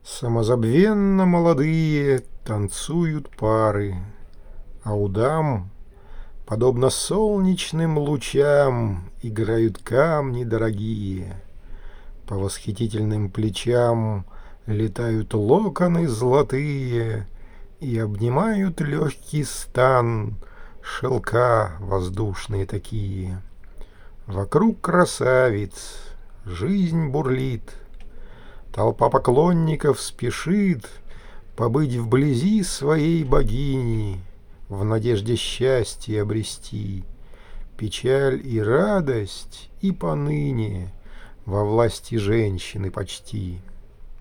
Самозабвенно молодые танцуют пары, а у дам, подобно солнечным лучам, играют камни дорогие. По восхитительным плечам летают локоны золотые и обнимают легкий стан шелка воздушные такие. Вокруг красавиц жизнь бурлит, толпа поклонников спешит побыть вблизи своей богини, в надежде счастье обрести. Печаль и радость и поныне во власти женщины почти.